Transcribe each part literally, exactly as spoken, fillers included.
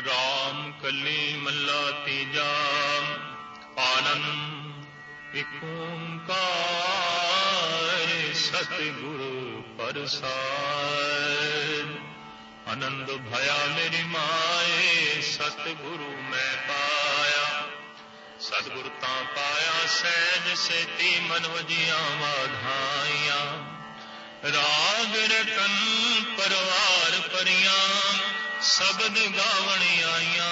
राम कली मल्ला तीजा आनंद एक ओंकार सतगुरु प्रसाद। आनंद भया मेरी माए सतगुरु मैं पाया। सतगुरु ता पाया सहज सेती मन वजिया वाधाइया। राग रतन परवार परियां शब्द गावण आईया।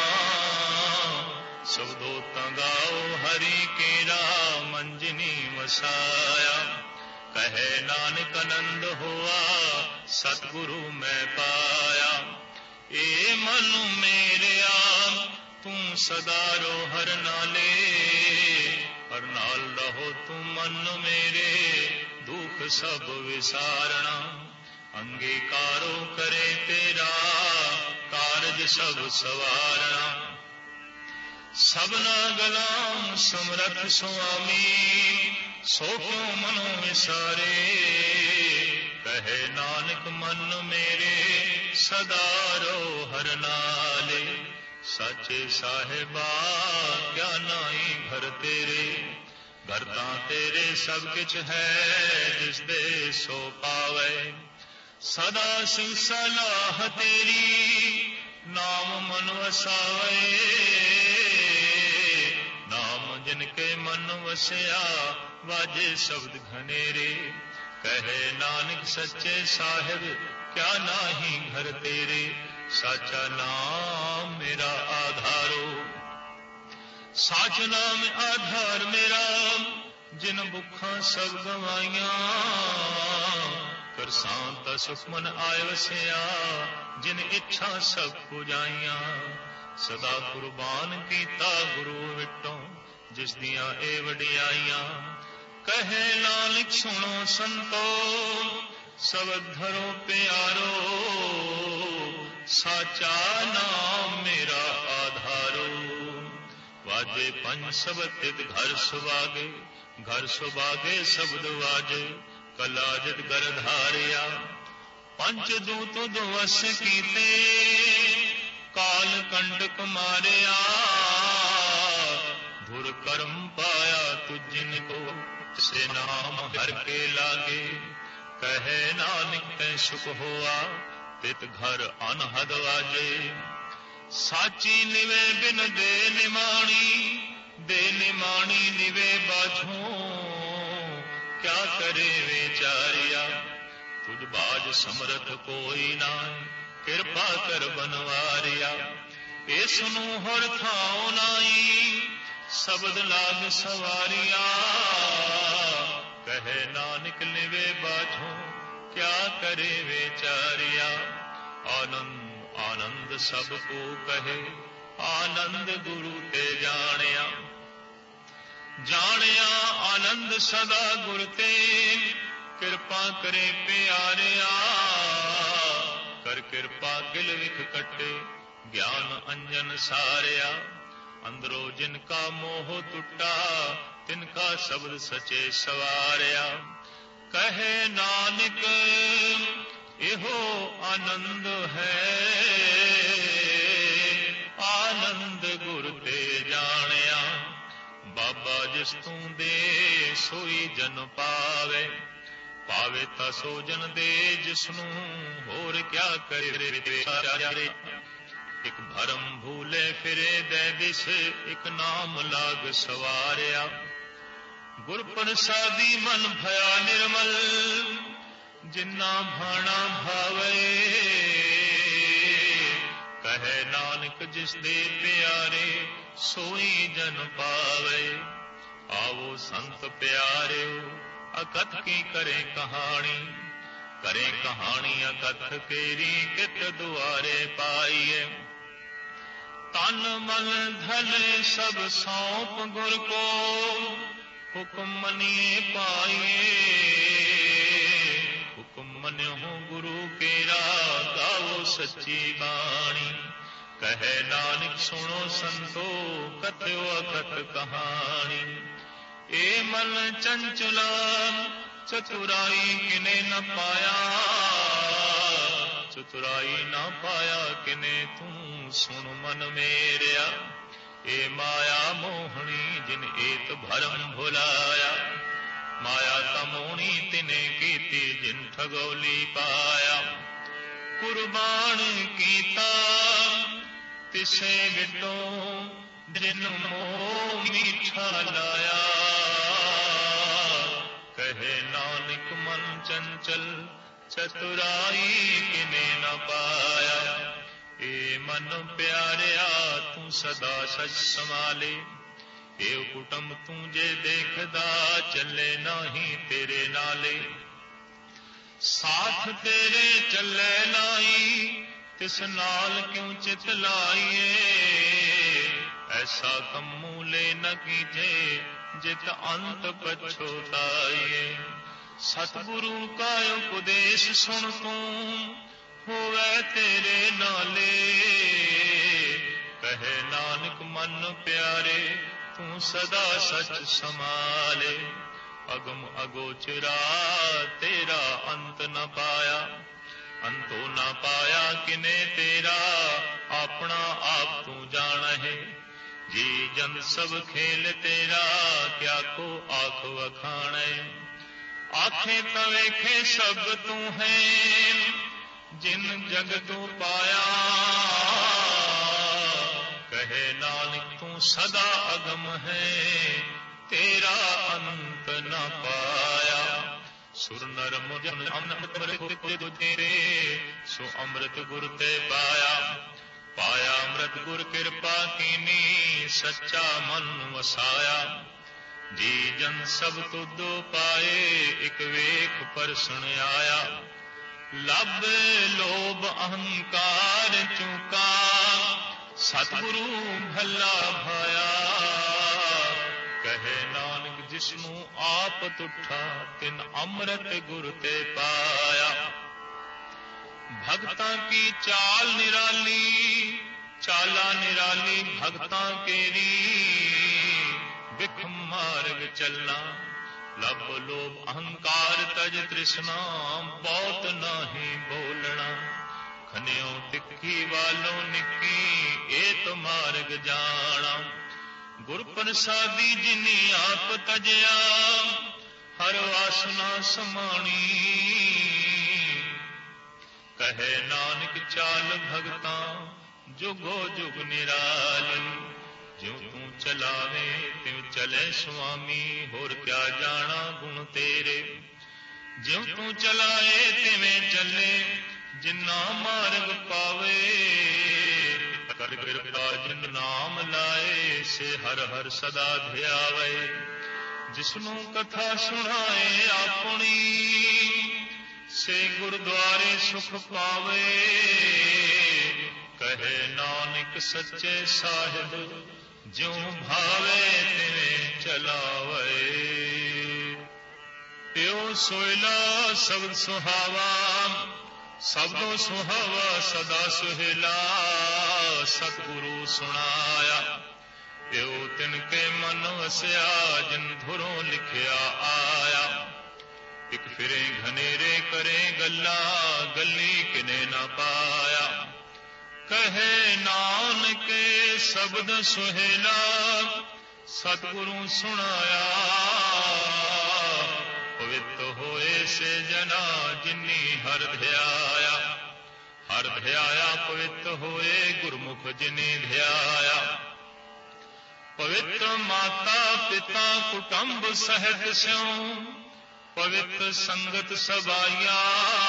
शब्दो तंगाओ हरि केरा मंजनी वसाया। कहे नानक आनंद हुआ सतगुरु मैं पाया। ए मन मेरेया तू सदा रो हर नाले। हर नाल रहो तू मन मेरे दुख सब विसारणा। अंगीकारो करे तेरा कारज सब सवारणा। सबना गलाम समरथ स्वामी सो क्यों मनो विसारे। कहे नानक मन मेरे सदा रो हर नाले। साचे साहिबा क्या नाई घर तेरे। घर तां तेरे सब किछ है जिस दे सो पावे। सदा सिंह सलाह तेरी नाम मन वसावे। नाम जिनके मन वसया वाजे शब्द घनेरे। कहे नानक सच्चे साहिब क्या नाही घर तेरे। साचा नाम मेरा आधारो। साच नाम आधार मेरा जिन बुखा सब गवाइया। कर सांता सुखमन आय वसया जिन इच्छा सब पुजाइया। सदा कुर्बान कीता गुरु विटों जिस दियां ए वडियाइया। कहे नानक सुनो संतो सब धरो प्यारो। साचा नाम मेरा आधारो। वाजे पंच शब्द तित घर सुभागे। घर सुभागे शब्द वाजे कलाजत गर धारिया। पंच दूत दुवस कीते काल कंटक मारिया। धुर कर्म पाया तुझ जिनको से नाम हर के लागे। कहे नानक तै सुख हुआ तित घर अनहद वाजे। साची निवे बिन दे निमाणी। दे निमाणी निवे बाझो क्या करे विचारिया। तुझ बाज समरथ कोई ना कृपा कर बनवारिया। ए सुनु हर थाओ नाई शब्द लाग सवारिया। कहे नानक लिवे बाझो क्या करे विचारिया। आनंद आनंद सबको कहे आनंद गुरु ते जानिया। जानिया आनंद सदा गुर ते कृपा करे प्यारिया। कर कृपा गिल विख कटे ज्ञान अंजन सारिया। अंदरो जिनका मोह टुटा तिनका शब्द सचे सवारिया। कहे नानक एहो आनंद है। आनंद गुर ते जानिया। बाबा जिस तू दे सोई जन पावे। पावे ता सो जन दे जिसनू होर क्या करे। एक भरम भूले फिरे दे दिस एक नाम लाग सवारिया। गुर प्रसादी मन भया निर्मल जिन्ना भाना भावे। कहे नानक जिस दे प्यारे सोई जन पावे। आओ संत प्यारे अकथ की करे कहानी। करे कहानी अकथ केरी कित दुआरे पाइए। तन मन धन सब सौंप गुर को हुक्म मनिए पाइए। हुक्म मन्यो गुरु केरा गाओ सच्ची बाणी। कहे नानक सुनो संतो कथ्यो अकथ कहानी। ए मन चंचला चतुराई किने न पाया। ਚਤੁਰਾਈ ਨਾ ਪਾਇਆ ਕਿਨੇ ਤੂੰ ਸੁਣ ਮਨ ਮੇਰਿਆ। ਏ ਮਾਇਆ ਮੋਹਣੀ ਜਿਨ ਏਤ ਭਰਮ ਭੁਲਾਇਆ। ਮਾਇਆ ਤਮੋਣੀ ਤਿਨੇ ਕੀਤੀ ਜਿਨ ਠਗੋਲੀ ਪਾਇਆ। ਕੁਰਬਾਨ ਕੀਤਾ ਤਿਸੇ ਵਿਟੋ ਜਿਨ ਮੋਹ ਮੀਠਾ ਲਾਇਆ। ਕਹੇ ਨਾਨਕ ਮਨ ਚੰਚਲ ਚਤੁਰਾਈ ਕਿਨੇ ਨਾ ਪਾਇਆ। ਏ ਮਨ ਪਿਆਰਿਆ ਤੂੰ ਸਦਾ ਸਚ ਸੰਭਾਲੇ। ਏ ਕੁਟੰਬ ਤੂੰ ਜੇ ਦੇਖਦਾ ਚੱਲੇ ਨਾਹੀ ਤੇਰੇ ਨਾਲੇ। ਸਾਥ ਤੇਰੇ ਚੱਲੇ ਨਾਹੀ ਤਿਸ ਨਾਲ ਕਿਉ ਚਿਤ ਲਾਈਏ। ਐਸਾ ਕੰਮੂ ਲੈ ਨ ਕੀਜੇ ਜਿਤ ਅੰਤ ਪਛੋਤਾਈਏ। ਸਤਿਗੁਰੂ ਕਾ ਉਪਦੇਸ਼ ਸੁਣ ਤੂੰ ਹੋਵੇ ਤੇਰੇ ਨਾਲੇ। ਕਹੇ ਨਾਨਕ ਮਨ ਪਿਆਰੇ ਤੂੰ ਸਦਾ ਸਚ ਸੰਭਾਲੇ। ਅਗਮ ਅਗੋਚਰਾ ਤੇਰਾ ਅੰਤ ਨ ਪਾਇਆ। ਅੰਤੋ ਨਾ ਪਾਇਆ ਕਿਨੇ ਤੇਰਾ ਆਪਣਾ ਆਪ ਤੂੰ ਜਾਣਹਿ। ਜੀ ਜਨ ਸਭ ਖੇਲ ਤੇਰਾ ਕਿਆ ਕੋ ਆਖ ਵਖਾਣੈ। ਆਖੇ ਤਾਂ ਵੇਖੇ ਸਭ ਤੂੰ ਹੈ ਜਿਨ ਜਗ ਤੂੰ ਪਾਇਆ। ਕਹੇ ਨਾਨਕ ਤੂੰ ਸਦਾ ਅਗਮ ਹੈ ਤੇਰਾ ਅੰਤ ਨ ਪਾਇਆ। ਸੁਰ ਨਰ ਮੁਜਨ ਅੰਮ੍ਰਿਤ ਤੇਰੇ ਸੋ ਅੰਮ੍ਰਿਤ ਗੁਰ ਤੇ ਪਾਇਆ। ਪਾਇਆ ਅੰਮ੍ਰਿਤ ਗੁਰ ਕਿਰਪਾ ਕੀਨੀ ਸੱਚਾ ਮਨ ਵਸਾਇਆ। ਜੀ ਜਨ ਸਭ ਤੁਧੋ ਪਾਏ ਇਕ ਵੇਖ ਪਰਸਣ ਆਇਆ। ਲੱਭ ਲੋਭ ਅਹੰਕਾਰ ਚੂਕਾ ਸਤਿਗੁਰੂ ਭਲਾ ਭਾਇਆ। ਕਹੇ ਨਾਨਕ ਜਿਸਨੂੰ ਆਪ ਤੁਠਾ ਤਿਨ ਅੰਮ੍ਰਿਤ ਗੁਰ ਤੇ ਪਾਇਆ। ਭਗਤਾਂ ਕੀ ਚਾਲ ਨਿਰਾਲੀ ਚਾਲਾ ਨਿਰਾਲੀ ਭਗਤਾਂ ਕੇਰੀ। ਬਿਖ ਮਾਰਗ ਚੱਲਣਾ ਲੱਭ ਲੋਭ ਅਹੰਕਾਰ ਤਜ ਤ੍ਰਿਸ਼ਨਾ ਬਹੁਤ ਨਾਹੀ ਬੋਲਣਾ। ਖਨਿਓ ਤਿੱਖੀ ਵਾਲੋਂ ਨਿੱਕੀ ਏਤ ਮਾਰਗ ਜਾਣਾ। ਗੁਰ ਪ੍ਰਸਾਦੀ ਜਿਨੀ ਆਪ ਤਜਿਆ ਹਰ ਵਾਸਨਾ ਸਮਾਣੀ। ਕਹੇ ਨਾਨਕ ਚਾਲ ਭਗਤਾਂ ਜੁਗੋ ਜੁਗ ਨਿਰਾਲੀ। ਜਿਉ ਤੂੰ ਚਲਾਵੇ ਤਿਉ ਚਲੇ ਸੁਆਮੀ ਹੋਰ ਕਿਆ ਜਾਣਾ ਗੁਣ ਤੇਰੇ। ਜਿਉ ਤੂੰ ਚਲਾਏ ਤਿਵੇਂ ਚੱਲੇ ਜਿਨਾ ਮਾਰਗ ਪਾਵੇ। ਕਰ ਕਿਰਪਾ ਜਿਨ ਨਾਮ ਲਾਏ ਸੇ ਹਰ ਹਰ ਸਦਾ ਧਿਆਵੇ। ਜਿਸਨੂੰ ਕਥਾ ਸੁਣਾਏ ਆਪਣੀ ਸੇ ਗੁਰਦੁਆਰੇ ਸੁਖ ਪਾਵੇ। ਕਹੇ ਨਾਨਕ ਸੱਚੇ ਸਾਹਿਬ ਜਿਉ ਭਾਵੇ ਤਿਵੇਂ ਚਲਾਵੇ। ਤਿਉ ਸੋਇਲਾ ਸਬਦ ਸੁਹਾਵਾ ਸਬਦੋ ਸੁਹਾਵਾ ਸਦਾ ਸੁਹੇਲਾ। ਸਤਿਗੁਰੂ ਸੁਣਾਇਆ ਤਿਉ ਤਿਨ ਕੇ ਮਨ ਵਸਿਆ ਜਿਨ ਧੁਰੋਂ ਲਿਖਿਆ ਆਇਆ। ਇਕ ਫਿਰੇ ਘਨੇਰੇ ਕਰੇ ਗੱਲਾਂ ਗੱਲੀ ਕਿਨੇ ਨਾ ਪਾਇਆ। ਕਹੇ ਨਾਨਕ ਸ਼ਬਦ ਸੁਹੇਲਾ ਸਤਿਗੁਰੂ ਸੁਣਾਇਆ। ਪਵਿੱਤ ਹੋਏ ਸੇ ਜਨਾ ਜਿਨੀ ਹਰ ਧਿਆਇਆ। ਹਰ ਧਿਆਇਆ ਪਵਿੱਤ ਹੋਏ ਗੁਰਮੁਖ ਜਿਨੇ ਧਿਆਇਆ। ਪਵਿੱਤ ਮਾਤਾ ਪਿਤਾ ਕੁਟੰਬ ਸਹਿਤ ਸਿਉ ਪਵਿੱਤ ਸੰਗਤ ਸਬਾਈਆ।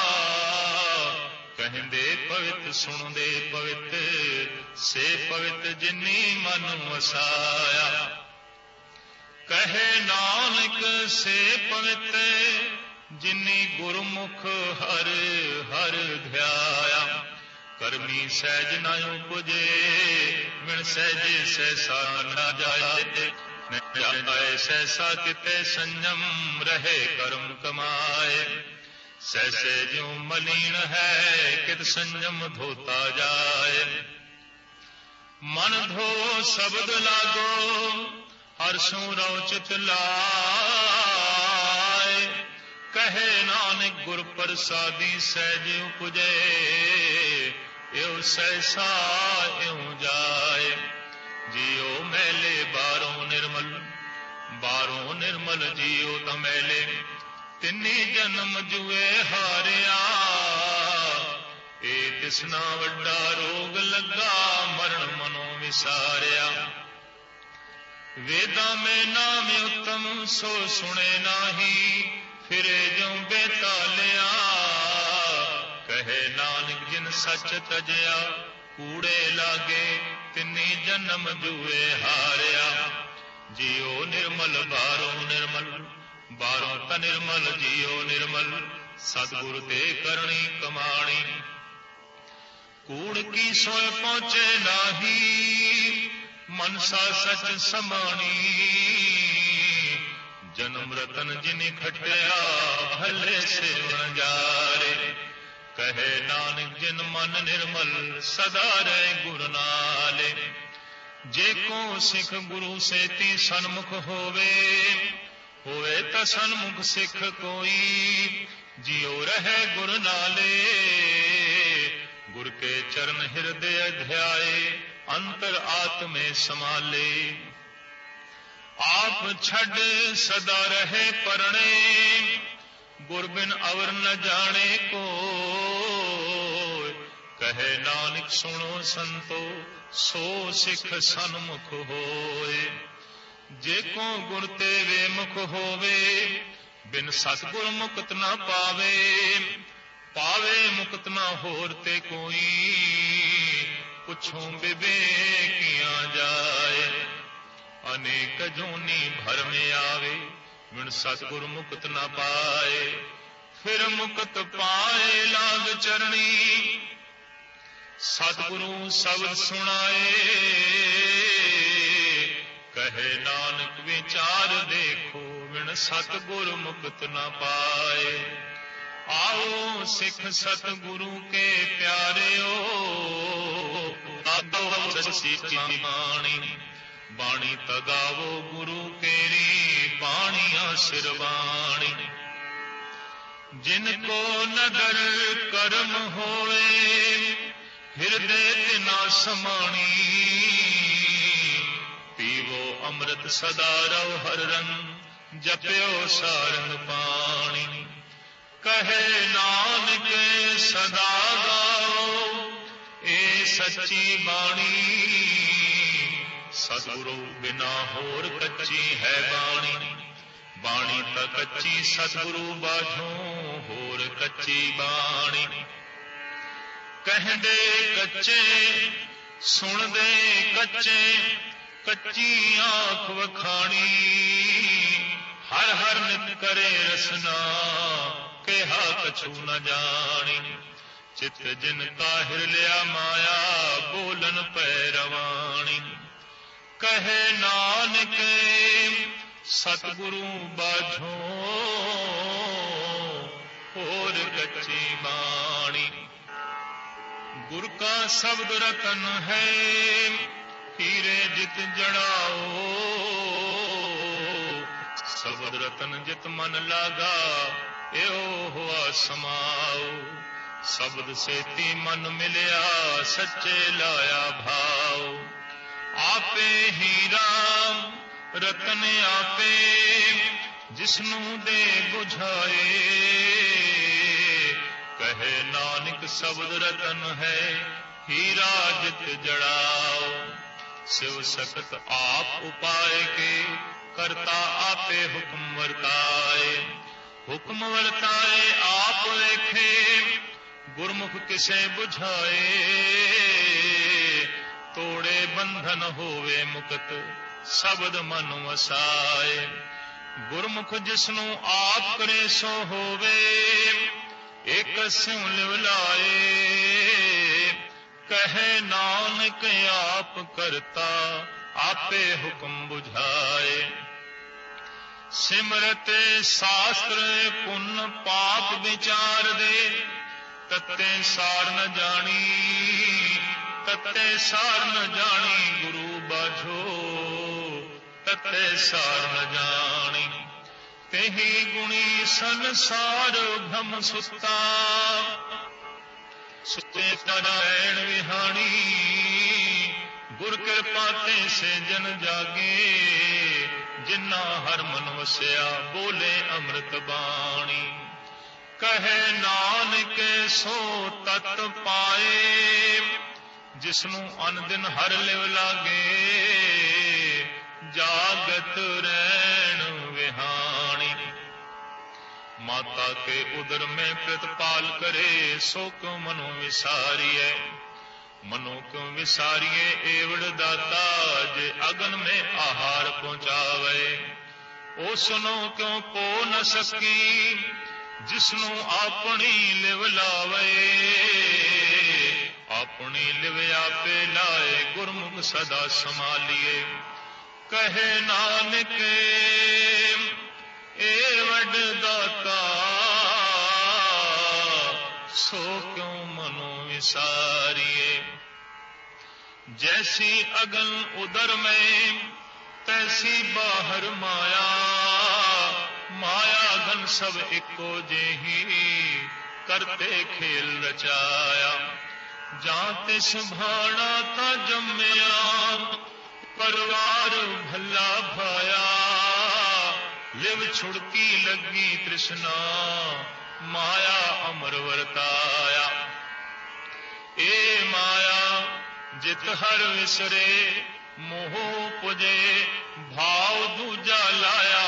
ਕਹਿੰਦੇ ਪਵਿੱਤ ਸੁਣਦੇ ਪਵਿੱਤ ਸੇ ਪਵਿੱਤ ਜਿਨੀ ਮਨ ਵਸਾਇਆ। ਕਹੇ ਨਾਨਕ ਸੇ ਪਵਿੱਤ ਜਿਨੀ ਗੁਰਮੁਖ ਹਰ ਹਰ ਧਿਆਇਆ। ਕਰਮੀ ਸਹਿਜ ਨਾ ਉਪਜੇ ਮਿਣ ਸਹਿਜੇ ਸਹਿਸਾ ਨਾ ਜਾਏ। ਜਾਏ ਸਹਿਸਾ ਕਿਤੇ ਸੰਜਮ ਰਹੇ ਕਰਮ ਕਮਾਏ। ਸਹਿਸੇ ਜਿਉ ਮਲੀਨ ਹੈ ਕਿਤ ਸੰਜਮ ਧੋਤਾ ਜਾਏ। ਮਨ ਧੋ ਸ਼ਬਦ ਲਾਗੋ ਹਰ ਸੂ ਰਉ ਚਿਤ ਲਾਏ। ਕਹੇ ਨਾਨਕ ਗੁਰ ਪ੍ਰਸਾਦੀ ਸਹਿਜ ਉਪਜੇ ਇਉ ਸੈਸਾ ਇਉ ਜਾਏ। ਜੀਉ ਮੈਲੇ ਬਾਹਰੋਂ ਨਿਰਮਲ, ਬਾਹਰੋਂ ਨਿਰਮਲ ਜੀਉ ਤਾਂ ਮੈਲੇ। ਤਿੰਨੀ ਜਨਮ ਜੂਏ ਹਾਰਿਆ, ਇਹ ਤਿਸਨਾ ਵੱਡਾ ਰੋਗ ਲੱਗਾ, ਮਰਨ ਮਨੋਂ ਵਿਸਾਰਿਆ। ਵੇਦਾਂ ਮੈਂ ਨਾਮ ਉਤਮ ਸੋ ਸੁਣੇ ਨਾਹੀ, ਫਿਰੇ ਜਿਉ ਬੇਤਾਲਿਆ। ਕਹੇ ਨਾਨਕ ਜਿਨ ਸੱਚ ਤਜਿਆ, ਕੂੜੇ ਲਾਗੇ ਤਿੰਨੀ ਜਨਮ ਜੂਏ ਹਾਰਿਆ। ਜੀਉ ਨਿਰਮਲ ਬਾਹਰੋਂ ਨਿਰਮਲ, ਬਾਹਰੋਂ ਤਾਂ ਨਿਰਮਲ ਜੀਉ ਨਿਰਮਲ। ਸਤਿਗੁਰ ਤੇ ਕਰਨੀ ਕਮਾਣੀ, ਕੂੜ ਕੀ ਸੋਇ ਪਹੁੰਚੇ ਨਾਹੀ, ਮਨਸਾ ਸਚ ਸਮਾਣੀ। ਜਨਮ ਰਤਨ ਜਿਨਿ ਖਟਿਆ, ਭਲੇ ਸੇਵਨ ਜਾਰੇ। ਕਹੇ ਨਾਨਕ ਜਿਨ ਮਨ ਨਿਰਮਲ, ਸਦਾ ਰਹਿ ਗੁਰ ਨਾਲੇ। ਜੇ ਕੋ ਸਿੱਖ ਗੁਰੂ ਸੇਤੀ ਸਨਮੁਖ ਹੋਵੇ, ਹੋਵੇ ਤਾਂ ਸਨਮੁਖ ਸਿੱਖ ਕੋਈ। ਜਿਉ ਰਹਿ ਗੁਰ ਨਾਲੇ, ਗੁਰ ਕੇ ਚਰਨ ਹਿਰਦੈ ਧਿਆਏ, ਅੰਤਰ ਆਤਮੇ ਸਮਾਲੇ। ਆਪ ਛੱਡ ਸਦਾ ਰਹੇ ਪਰਣੇ, ਗੁਰ ਬਿਨ ਅਵਰ ਨ ਜਾਣੇ ਕੋਈ। ਕਹੇ ਨਾਨਕ ਸੁਣੋ ਸੰਤੋ, ਸੋ ਸਿੱਖ ਸਨਮੁਖ ਹੋਏ। ਜੇ ਕੋ ਗੁਰ ਤੇ ਵੇਮੁਖ ਹੋਵੇ, ਬਿਨ ਸਤਿਗੁਰ ਮੁਕਤ ਨਾ ਪਾਵੇ। ਪਾਵੇ ਮੁਕਤ ਨਾ ਹੋਰ ਤੇ ਕੋਈ, ਪੁੱਛੋਂ ਵਿਵੇਕੀਆਂ ਜਾਏ। ਅਨੇਕ ਜੂਨੀ ਭਰਮ ਆਵੇ, ਬਿਨ ਸਤਿਗੁਰ ਮੁਕਤ ਨਾ ਪਾਏ। ਫਿਰ ਮੁਕਤ ਪਾਏ ਲਾਗ ਚਰਣੀ, ਸਤਿਗੁਰੂ ਸ਼ਬਦ ਸੁਣਾਏ। ਕਹੇ ਨਾਨਕ ਵਿਚਾਰ ਦੇਖੋ, ਬਿਨ ਸਤਿਗੁਰ ਮੁਕਤ ਨਾ ਪਾਏ। ਆਓ ਸਿੱਖ ਸਤਿਗੁਰੂ ਕੇ ਪਿਆਰਿਓ, ਆਦੋ ਸੱਚੀ ਬਾਣੀ। ਬਾਣੀ ਤਗਾਵੋ ਗੁਰੂ ਕੇਰੀ, ਬਾਣੀਆਂ ਸਿਰ ਬਾਣੀ। ਜਿਨ ਕੋ ਨਦਰ ਕਰਮ ਹੋਵੇ, ਹਿਰਦੇ ਤੇ ਨਾ ਸਮਾਣੀ। ਪੀਵੋ ਅੰਮ੍ਰਿਤ ਸਦਾ ਰਉ ਹਰ ਰੰਗ, ਜਪਿਓ ਸਾਰੰਗ ਪਾਣੀ। ਕਹੇ ਨਾਨਕ ਸਦਾ ਗਾਓ, ਇਹ ਸੱਚੀ ਬਾਣੀ। ਸਤਿਗੁਰੂ ਬਿਨਾ ਹੋਰ ਕੱਚੀ ਹੈ ਬਾਣੀ। ਬਾਣੀ ਤਾਂ ਕੱਚੀ ਸਤਿਗੁਰੂ ਬਾਝੋਂ, ਹੋਰ ਕੱਚੀ ਬਾਣੀ। ਕਹਿੰਦੇ ਕੱਚੇ ਸੁਣਦੇ ਕੱਚੇ, ਕੱਚੀ ਆਂਖ ਵਖਾਣੀ। ਹਰ ਹਰ ਨਿਤ ਕਰੇ ਰਸਨਾ, ਕਿਹਾ ਕਛੂ ਨ ਜਾਣੀ। ਚਿਤ ਜਿਨ ਤਾਹਿਰ ਲਿਆ ਮਾਇਆ, ਬੋਲਨ ਪੈ ਰਵਾਣੀ। ਕਹੇ ਨਾਨਕ ਸਤਿਗੁਰੂ ਬਾਝੋਂ, ਹੋਰ ਕੱਚੀ ਬਾਣੀ। ਗੁਰ ਕਾ ਸ਼ਬਦ ਰਤਨ ਹੈ, ਹੀਰੇ ਜਿਤ ਜੜਾਓ। ਸ਼ਬਦ ਰਤਨ ਜਿਤ ਮਨ ਲਾਗਾ, ਇਉ ਹੋਆ ਸਮਾਓ। ਸ਼ਬਦ ਸੇਤੀ ਮਨ ਮਿਲਿਆ, ਸੱਚੇ ਲਾਇਆ ਭਾਉ। ਆਪੇ ਹੀਰਾ ਰਤਨ ਆਪੇ, ਜਿਸਨੂੰ ਦੇ ਬੁਝਾਏ। ਕਹੇ ਨਾਨਕ ਸ਼ਬਦ ਰਤਨ ਹੈ, ਹੀਰਾ ਜਿਤ ਜੜਾਓ। ਸਿਵ ਸਕਤ ਆਪ ਉਪਾਏ ਕੇ, ਕਰਤਾ ਆਪੇ ਹੁਕਮ ਵਰਤਾਏ। ਹੁਕਮ ਵਰਤਾਏ ਆਪ ਵੇਖੇ, ਗੁਰਮੁਖ ਕਿਸੇ ਬੁਝਾਏ। ਤੋੜੇ ਬੰਧਨ ਹੋਵੇ ਮੁਕਤ, ਸ਼ਬਦ ਮਨ ਵਸਾਏ। ਗੁਰਮੁਖ ਜਿਸਨੂੰ ਆਪ ਕਰੇ ਸੋ ਹੋਵੇ, ਇਕ ਸਿਉ ਲਿਵ ਲਾਏ। ਕਹੇ ਨਾਨਕ ਆਪ ਕਰਤਾ, ਆਪੇ ਹੁਕਮ ਬੁਝਾਏ। ਸਿਮਰਤ ਸ਼ਾਸਤਰ ਪੁੰਨ ਪਾਪ ਵਿਚਾਰ ਦੇ, ਤਤੇ ਸਾਰ ਨ ਜਾਣੀ। ਤਤੇ ਸਾਰ ਨ ਜਾਣੀ ਗੁਰੂ ਬਾਝੋ, ਤਤੇ ਸਾਰ ਨ ਜਾਣੀ। ਤੇਹੀ ਗੁਣੀ ਸੰਸਾਰ ਭ੍ਰਮ ਸੁਤਾ, सुते नारायण विहाणी, गुर कृपा ते से जन जागे, जिन्ना हर मन वसिया बोले अमृत बाणी। कहे नानक सो तत पाए, जिसनू अन दिन हर लिव लागे, जागत रैण विहाणी। माता के उदर में प्रतिपाल करे, सो क्यों मनो विसारिए, मनो क्यों विसारिए एवड़ दाता, जे अगन में आहार पहुंचावे। ओ सुनो क्यों पो न सकी, जिसनू अपनी लिव लावे, अपनी लिव आपे लाए, गुरमुख सदा संभालिए। कहे नानक एवड़ दाता, सो क्यों मनो विसारिए। जैसी अगन उदर में, तैसी बाहर माया, माया घन सब इको जेही, करते खेल रचाया। जां तिस भाणा था जम्मया, परवार भला भाया, लिव छुड़की लगी तृष्णा, माया अमर वर्ताया। ए माया जित हर विसरे, मोह पुजे भाव दूजा लाया।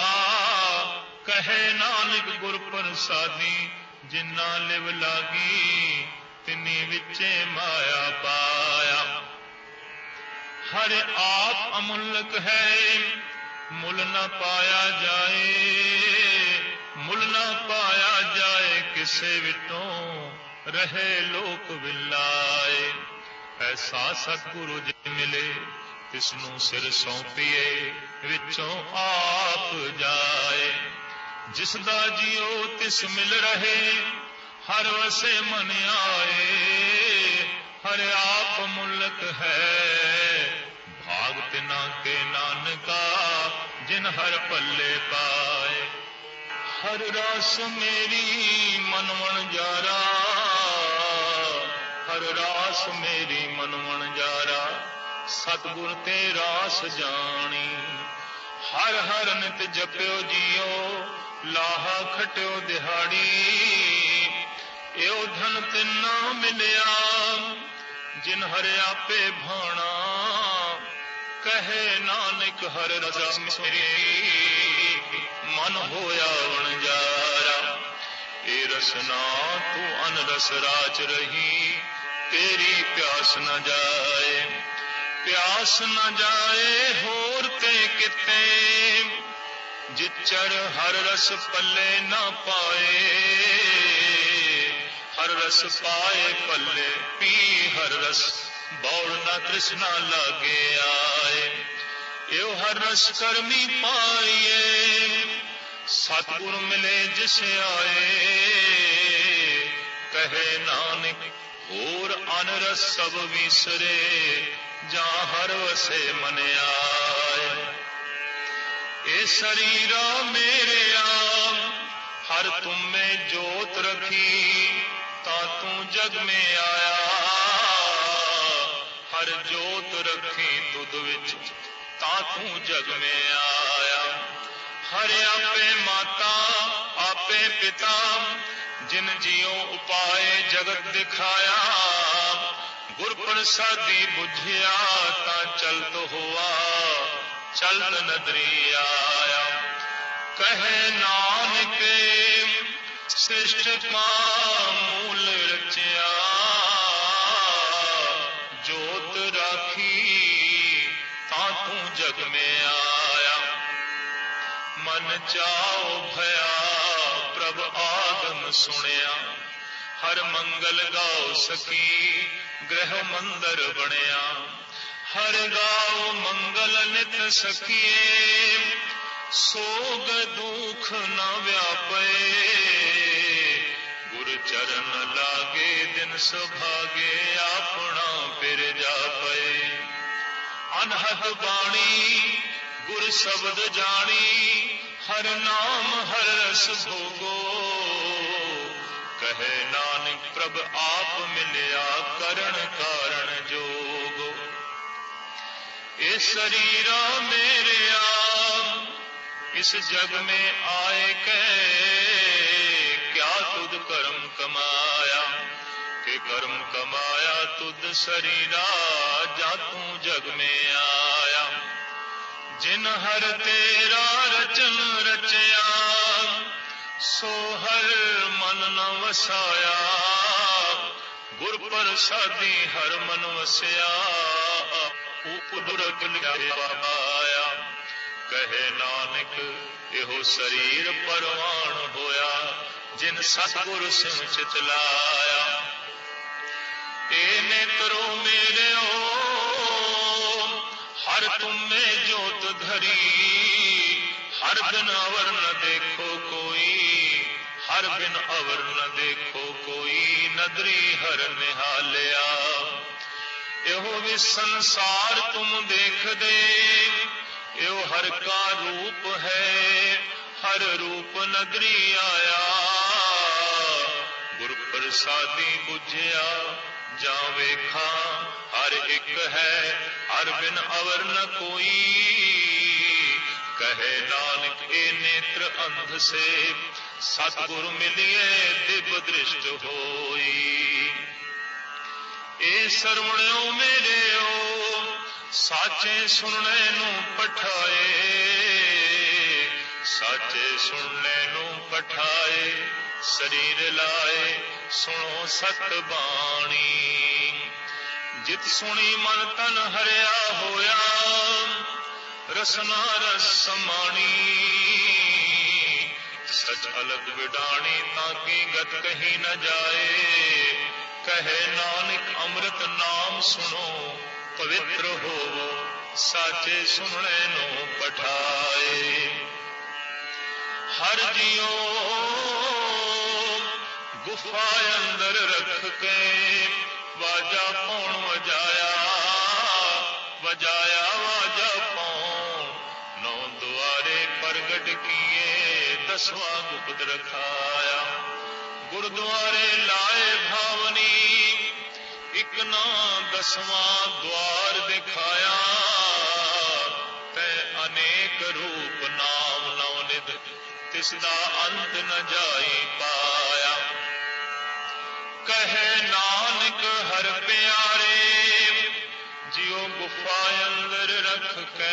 कहे नानक गुर प्रसादी, जिन्ना लिव लागी, तिनी विचे माया पाया। हर आप अमुल्लक है, मुल न पाया जाए, मुल न पाया जाए, किसे विटों रहे लोक विलाए। ऐसा सतगुरु जी मिले, तिसनू सिर सौंपिए, विचों आप जाए। जिसदा जियो तिस मिल रहे, हर वसे मन आए। हर आप मुल्क है, भाग तिना के नानका, जिन हर पल्ले पाए। हर रास मेरी मनवन जारा, हर रास मेरी मनवन जारा, सतगुर ते रास जानी। हर हर नित जप्यो जियो, लाहा खट्यो दिहाड़ी। एओ धन तिना मिलिया, जिन हर आपे भाणा। कहे नानक हर रस मेरी, मन होया वणजारा। ए रसना तू अन रस राच रही, तेरी प्यास न जाए। प्यास न जाए होर ते किते, जिचर हर रस पल्ले न पाए। हर रस पाए पल्ले पी हर रस, बौड़ न तृष्णा लागे आए। यो हर रस कर्मी पाइए, सतगुर मिले जिसे आए। कहे नानक और अनरस सब विसरे, जा हर वसे मन आए। ए शरीरा मेरे आ, हर तुम में जोत रखी, ता तू जग में आया। हर जोत रखी तुद विच, ता तू जग में आया। हर आपे माता आपे पिता, जिन जियो उपाय जगत दिखाया। गुर प्रसादी बुझिया, ता चल तो हुआ चल नदरी आया। कहे नानक सृष्टि का मूल रचिया, जोत राखी ता तू जग में आया। मन चाओ भया प्रभ आगम सुनिया, हर मंगल गाओ सकी ग्रह मंदिर बनिया। हर गाओ मंगल नित सखिए, सोग दुख न व्यापे। गुर चरण लागे दिन सुभागे, अपना फिर जापे। अनहद बाणी गुर शब्द जानी, हर नाम हर रस भोगो। कहे नानक ਪ੍ਰਭ ਆਪ ਮਿਲਿਆ ਕਰਨ ਕਾਰਨ ਜੋਗ। ਇਹ शरीरा मेरेया इस जग में आए कै क्या तुद कर्म कमाया, के कर्म कमाया तुद शरीरा जा तू जग में आया। जिन हर तेरा रचन रचया सो हर मन न वसाया, गुर प्रसादी हर मन वसया उपदुरक लिया। कहे नानक एहो शरीर परवान होया, जिन सतगुर सिंह चित लाया। ए नेत्रो मेरे ओ हर तुम में जोत धरी, हर बिन अवर न देखो कोई, हर बिन अवर न देखो कोई, नदरी हर निहालिया। एहो भी संसार तुम देख दे, एहो हर का रूप है, हर रूप नगरी आया। गुर प्रसादी बुझिया जा वेखा, हर एक है हर बिन अवर न कोई। कहे नानक ए नेत्र अंध से सतगुरु मिलिए दिव्य दृष्ट होई। ए सरवणियों मेरे ओ साचे सुनने नू पठाए, साचे सुनने नू पठाए। शरीर लाए सुनो सत बाणी, जित सुनी मन तन हरिया होया, रसना रस समाणी। सच अलग विडाणी ताकि गत कहीं न जाए। कहे नानक अमृत नाम सुनो पवित्र होवो, साचे सुनने नो पठाए। हर जियो गुफा अंदर रख के वाजा पौन वजाया, वजाया वाजा पौन। नौ द्वारे प्रगट किए दसवां गुप्त रखाया। गुरुद्वारे लाए भावनी एक ना दसवां द्वार दिखाया। तै अनेक रूप नाम नवनिध तिसदा अंत न जाई पाया। कहे नानक हर प्यारे जियो गुफा अंदर रख के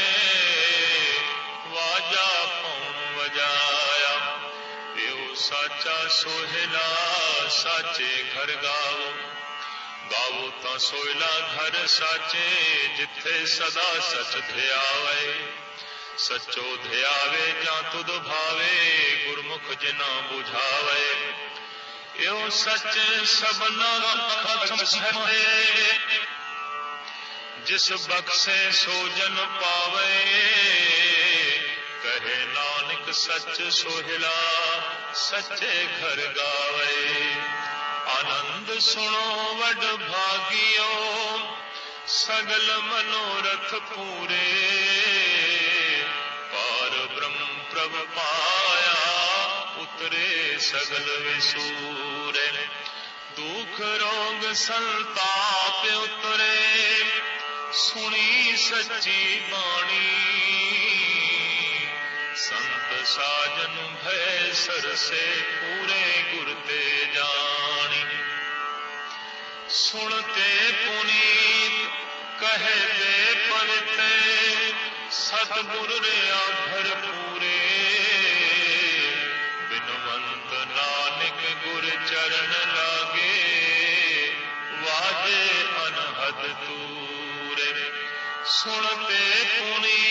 वाजा पौन वजाया। यो साचा सोहिला साचे घर गावो, गावो ता सोहिला घर साचे जिथे सदा सच ध्यावे। सचो ध्यावे जा तुद भावे गुरमुख जिना बुझावे। यो सच सबना समझे जिस बख्शे सो जन पावे। कहे नानक सच सोहिला सच्चे घर गावे। आनंद सुनो वड भागियो सगल मनोरथ पूरे। पार ब्रह्म प्रभ पाया उतरे सगल विसूरे। दुख रोग संताप उतरे सुनी सच्ची बाणी। संत साजन भय सरसे पूरे गुर ते जानी। सुनते पुनीत कहते पवित्र सतगुर रया भरपूरे। बिनवंत नानक गुर चरण लागे वाजे अनहद तूरे। सुनते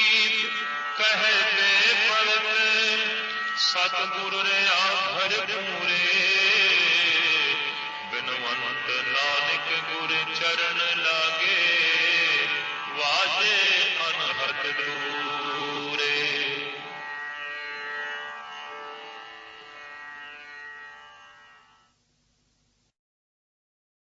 पुनीत कहते पवित्र सतगुर रया भरपूरे।